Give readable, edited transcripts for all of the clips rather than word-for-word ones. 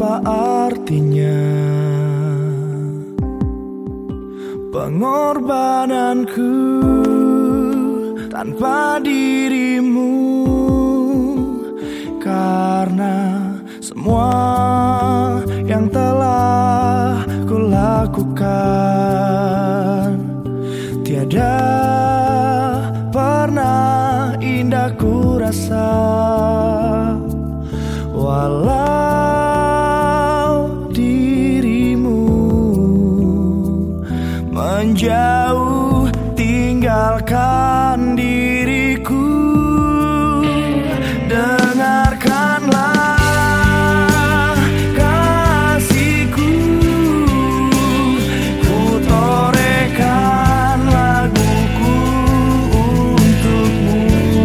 apa artinya pengorbananku tanpa dirimu, karena semua yang telah ku lakukan tiada pernah indah ku rasa. Walau dirimu menjauh tinggalkan diriku, dengarkanlah kasihku, ku torehkan laguku untukmu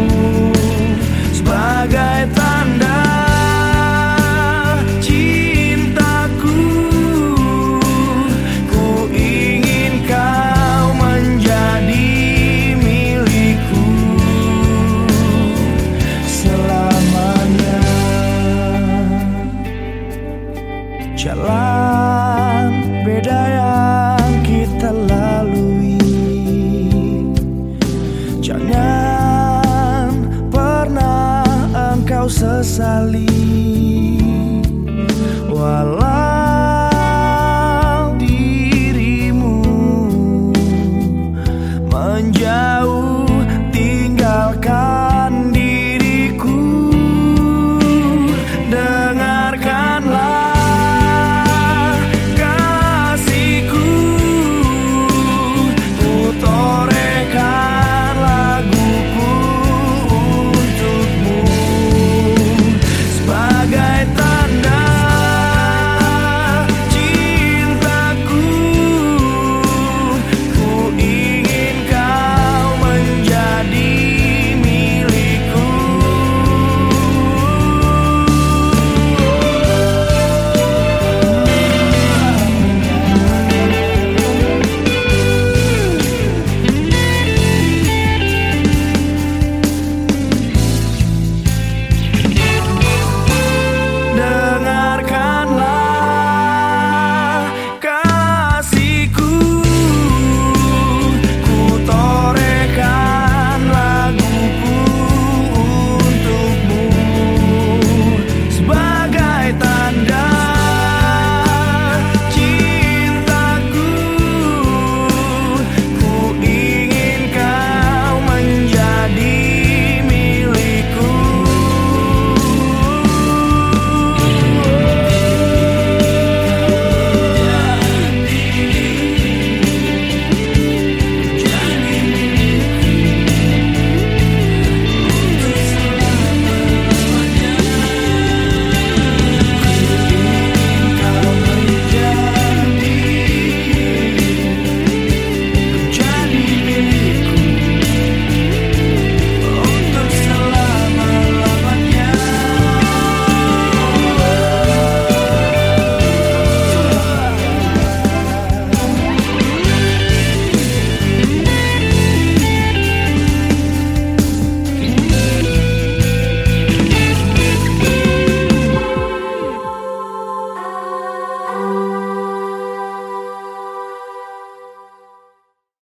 sebagai tanda cintaku. Ku ingin kau menjadi milikku selamanya. Jalan beda yang kita lalui, jangan pernah engkau sesali.